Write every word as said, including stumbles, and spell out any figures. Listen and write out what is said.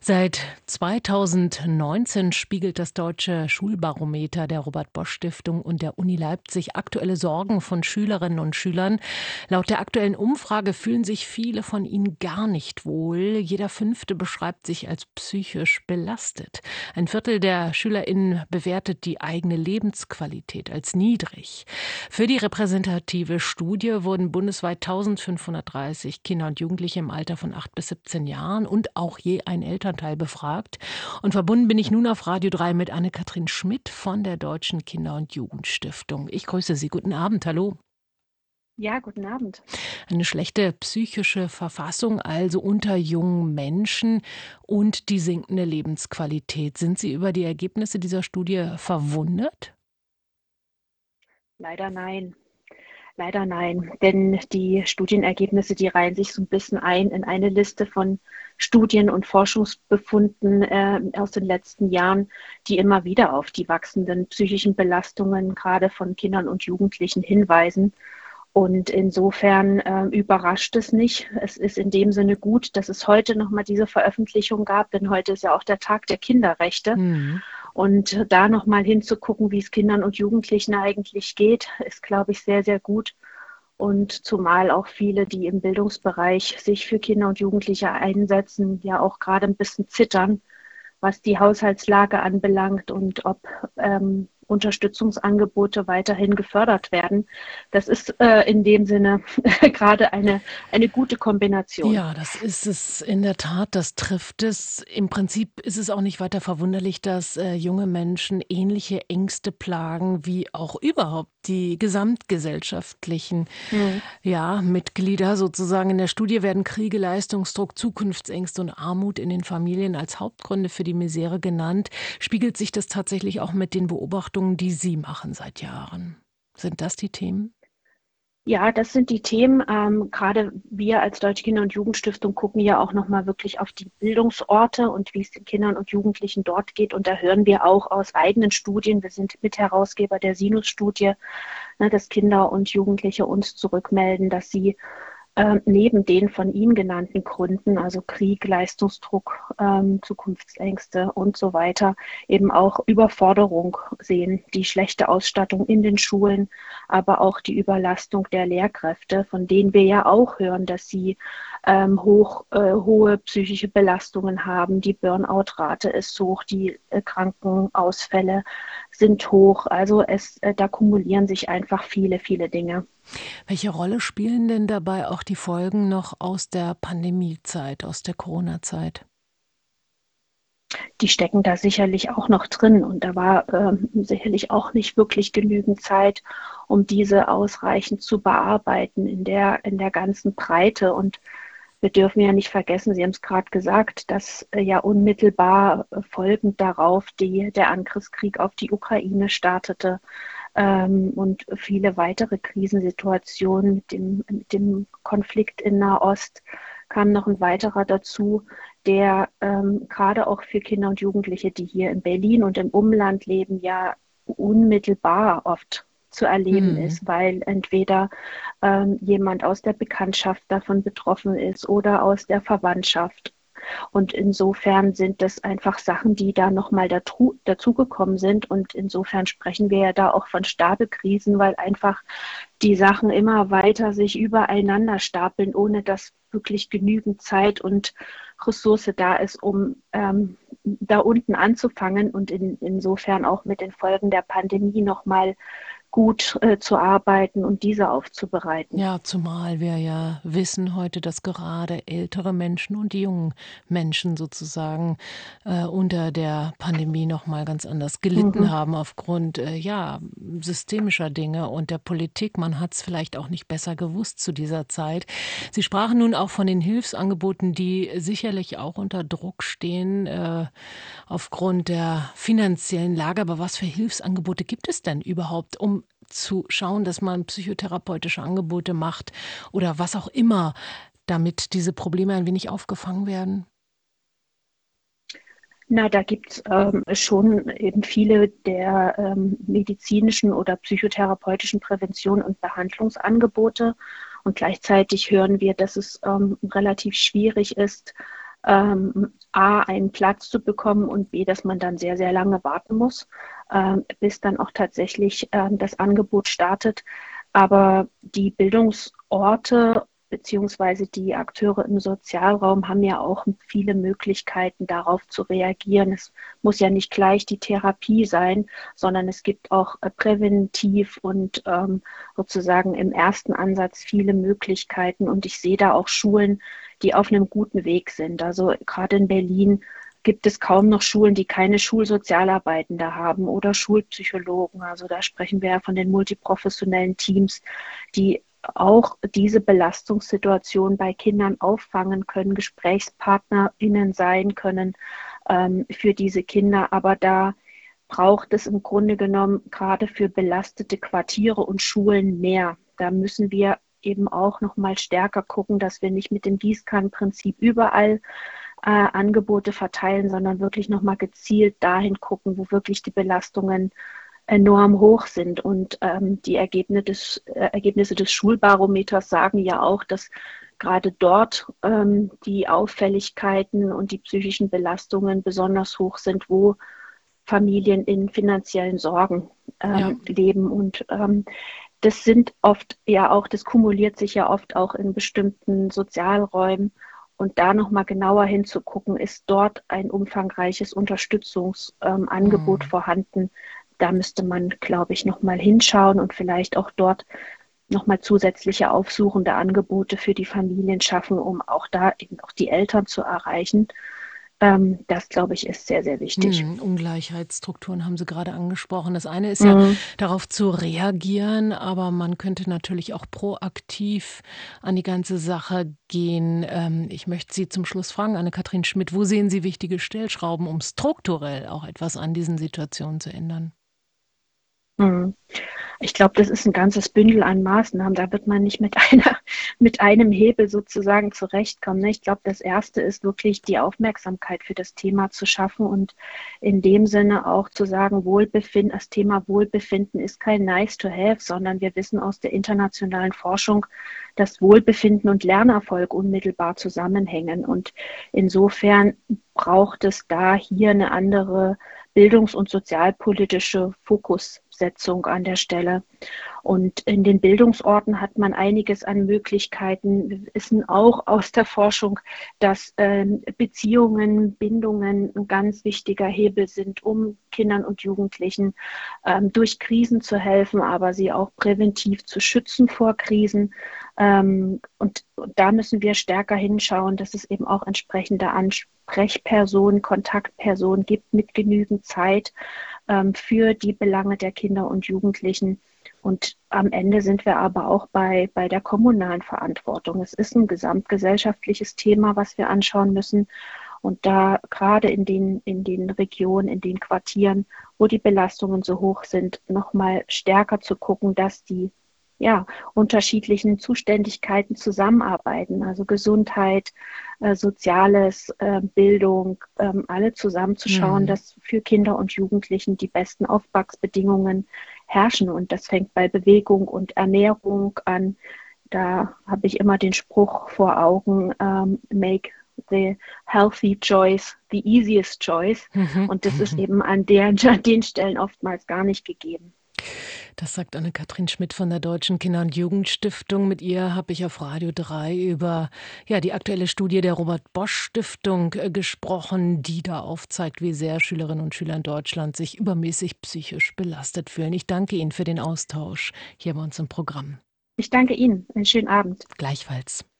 Seit zweitausendneunzehn spiegelt das Deutsche Schulbarometer der Robert-Bosch-Stiftung und der Uni Leipzig aktuelle Sorgen von Schülerinnen und Schülern. Laut der aktuellen Umfrage fühlen sich viele von ihnen gar nicht wohl. Jeder Fünfte beschreibt sich als psychisch belastet. Ein Viertel der SchülerInnen bewertet die eigene Lebensqualität als niedrig. Für die repräsentative Studie wurden bundesweit eintausendfünfhundertdreißig Kinder und Jugendliche im Alter von acht bis siebzehn Jahren und auch je ein Elternteil befragt. Und verbunden bin ich nun auf Radio drei mit Anne-Kathrin Schmidt von der Deutschen Kinder- und Jugendstiftung. Ich grüße Sie. Guten Abend. Hallo. Ja, guten Abend. Eine schlechte psychische Verfassung also unter jungen Menschen und die sinkende Lebensqualität. Sind Sie über die Ergebnisse dieser Studie verwundert? Leider nein. Leider nein. Denn die Studienergebnisse, die reihen sich so ein bisschen ein in eine Liste von Studien und Forschungsbefunden äh, aus den letzten Jahren, die immer wieder auf die wachsenden psychischen Belastungen gerade von Kindern und Jugendlichen hinweisen. Und insofern äh, überrascht es nicht. Es ist in dem Sinne gut, dass es heute nochmal diese Veröffentlichung gab, denn heute ist ja auch der Tag der Kinderrechte. Hm. Und da nochmal hinzugucken, wie es Kindern und Jugendlichen eigentlich geht, ist, glaube ich, sehr, sehr gut. Und zumal auch viele, die im Bildungsbereich sich für Kinder und Jugendliche einsetzen, ja auch gerade ein bisschen zittern, was die Haushaltslage anbelangt und ob ähm, Unterstützungsangebote weiterhin gefördert werden. Das ist äh, in dem Sinne gerade eine, eine gute Kombination. Ja, das ist es in der Tat, das trifft es. Im Prinzip ist es auch nicht weiter verwunderlich, dass äh, junge Menschen ähnliche Ängste plagen wie auch überhaupt die gesamtgesellschaftlichen Hm. ja, Mitglieder sozusagen. In der Studie werden Kriege, Leistungsdruck, Zukunftsängste und Armut in den Familien als Hauptgründe für die Misere genannt. Spiegelt sich das tatsächlich auch mit den Beobachtungen, die Sie machen seit Jahren? Sind das die Themen? Ja, das sind die Themen. Ähm, gerade wir als Deutsche Kinder- und Jugendstiftung gucken ja auch nochmal wirklich auf die Bildungsorte und wie es den Kindern und Jugendlichen dort geht. Und da hören wir auch aus eigenen Studien, wir sind Mitherausgeber der Sinus-Studie, ne, dass Kinder und Jugendliche uns zurückmelden, dass sie ähm, neben den von Ihnen genannten Gründen, also Krieg, Leistungsdruck, ähm, Zukunftsängste und so weiter, eben auch Überforderung sehen, die schlechte Ausstattung in den Schulen, aber auch die Überlastung der Lehrkräfte, von denen wir ja auch hören, dass sie ähm, hoch, äh, hohe psychische Belastungen haben. Die Burnout-Rate ist hoch, die äh, Krankenausfälle sind hoch. Also es, äh, da kumulieren sich einfach viele, viele Dinge. Welche Rolle spielen denn dabei auch die Folgen noch aus der Pandemiezeit, aus der Corona-Zeit? Die stecken da sicherlich auch noch drin. Und da war ähm, sicherlich auch nicht wirklich genügend Zeit, um diese ausreichend zu bearbeiten in der, in der ganzen Breite. Und wir dürfen ja nicht vergessen, Sie haben es gerade gesagt, dass äh, ja unmittelbar äh, folgend darauf die, der Angriffskrieg auf die Ukraine startete ähm, und viele weitere Krisensituationen mit dem, mit dem Konflikt in Nahost kam noch ein weiterer dazu, der ähm, gerade auch für Kinder und Jugendliche, die hier in Berlin und im Umland leben, ja unmittelbar oft zu erleben Hm. ist, weil entweder ähm, jemand aus der Bekanntschaft davon betroffen ist oder aus der Verwandtschaft. Und insofern sind das einfach Sachen, die da nochmal dazu, dazugekommen sind. Und insofern sprechen wir ja da auch von Stapelkrisen, weil einfach die Sachen immer weiter sich übereinander stapeln, ohne dass wirklich genügend Zeit und Ressource da ist, um ähm, da unten anzufangen und in, insofern auch mit den Folgen der Pandemie nochmal gut äh, zu arbeiten und diese aufzubereiten. Ja, zumal wir ja wissen heute, dass gerade ältere Menschen und die jungen Menschen sozusagen äh, unter der Pandemie noch mal ganz anders gelitten Mhm. haben aufgrund äh, ja systemischer Dinge und der Politik. Man hat es vielleicht auch nicht besser gewusst zu dieser Zeit. Sie sprachen nun auch von den Hilfsangeboten, die sicherlich auch unter Druck stehen äh, aufgrund der finanziellen Lage. Aber was für Hilfsangebote gibt es denn überhaupt, um zu schauen, dass man psychotherapeutische Angebote macht oder was auch immer, damit diese Probleme ein wenig aufgefangen werden? Na, da gibt's ähm, schon eben viele der ähm, medizinischen oder psychotherapeutischen Prävention und Behandlungsangebote. Und gleichzeitig hören wir, dass es ähm, relativ schwierig ist, ähm, A, einen Platz zu bekommen und B, dass man dann sehr, sehr lange warten muss, ähm, bis dann auch tatsächlich ähm, das Angebot startet. Aber die Bildungsorte beziehungsweise die Akteure im Sozialraum haben ja auch viele Möglichkeiten, darauf zu reagieren. Es muss ja nicht gleich die Therapie sein, sondern es gibt auch äh, präventiv und ähm, sozusagen im ersten Ansatz viele Möglichkeiten. Und ich sehe da auch Schulen, die auf einem guten Weg sind. Also gerade in Berlin gibt es kaum noch Schulen, die keine Schulsozialarbeitende haben oder Schulpsychologen. Also da sprechen wir ja von den multiprofessionellen Teams, die auch diese Belastungssituation bei Kindern auffangen können, GesprächspartnerInnen sein können ähm, für diese Kinder. Aber da braucht es im Grunde genommen gerade für belastete Quartiere und Schulen mehr. Da müssen wir eben auch noch mal stärker gucken, dass wir nicht mit dem Gießkannenprinzip überall äh, Angebote verteilen, sondern wirklich noch mal gezielt dahin gucken, wo wirklich die Belastungen enorm hoch sind. Und ähm, die Ergebnisse des, äh, Ergebnisse des Schulbarometers sagen ja auch, dass gerade dort ähm, die Auffälligkeiten und die psychischen Belastungen besonders hoch sind, wo Familien in finanziellen Sorgen Ja. ähm, leben. Und ähm, das sind oft ja auch, das kumuliert sich ja oft auch in bestimmten Sozialräumen. Und da nochmal genauer hinzugucken, ist dort ein umfangreiches Unterstützungsangebot ähm, Hm. vorhanden. Da müsste man, glaube ich, nochmal hinschauen und vielleicht auch dort nochmal zusätzliche aufsuchende Angebote für die Familien schaffen, um auch da eben auch die Eltern zu erreichen. Ähm, das, glaube ich, ist sehr, sehr wichtig. Hm, Ungleichheitsstrukturen haben Sie gerade angesprochen. Das eine ist ja, Mhm. darauf zu reagieren, aber man könnte natürlich auch proaktiv an die ganze Sache gehen. Ähm, ich möchte Sie zum Schluss fragen, Anne-Kathrin Schmidt, wo sehen Sie wichtige Stellschrauben, um strukturell auch etwas an diesen Situationen zu ändern? Mhm. Ich glaube, das ist ein ganzes Bündel an Maßnahmen. Da wird man nicht mit einer, mit einem Hebel sozusagen zurechtkommen. Ne? Ich glaube, das erste ist wirklich die Aufmerksamkeit für das Thema zu schaffen und in dem Sinne auch zu sagen, Wohlbefinden, das Thema Wohlbefinden ist kein nice to have, sondern wir wissen aus der internationalen Forschung, dass Wohlbefinden und Lernerfolg unmittelbar zusammenhängen. Und insofern braucht es da hier eine andere bildungs- und sozialpolitische Fokussetzung an der Stelle. Und in den Bildungsorten hat man einiges an Möglichkeiten. Wir wissen auch aus der Forschung, dass ähm, Beziehungen, Bindungen ein ganz wichtiger Hebel sind, um Kindern und Jugendlichen ähm, durch Krisen zu helfen, aber sie auch präventiv zu schützen vor Krisen. Ähm, und, und da müssen wir stärker hinschauen, dass es eben auch entsprechende Ansprechpersonen, Kontaktpersonen gibt mit genügend Zeit ähm, für die Belange der Kinder und Jugendlichen. Und am Ende sind wir aber auch bei, bei der kommunalen Verantwortung. Es ist ein gesamtgesellschaftliches Thema, was wir anschauen müssen. Und da gerade in den, in den Regionen, in den Quartieren, wo die Belastungen so hoch sind, nochmal stärker zu gucken, dass die ja, unterschiedlichen Zuständigkeiten zusammenarbeiten, also Gesundheit, äh, Soziales, äh, Bildung, ähm, alle zusammenzuschauen, Hm. dass für Kinder und Jugendlichen die besten Aufwachsbedingungen herrschen. Und das fängt bei Bewegung und Ernährung an. Da habe ich immer den Spruch vor Augen, ähm, make the healthy choice the easiest choice. Und das ist eben an, der, an den Stellen oftmals gar nicht gegeben. Das sagt Anne-Kathrin Schmidt von der Deutschen Kinder- und Jugendstiftung. Mit ihr habe ich auf Radio drei über ja, die aktuelle Studie der Robert-Bosch-Stiftung äh, gesprochen, die da aufzeigt, wie sehr Schülerinnen und Schüler in Deutschland sich übermäßig psychisch belastet fühlen. Ich danke Ihnen für den Austausch hier bei uns im Programm. Ich danke Ihnen. Einen schönen Abend. Gleichfalls.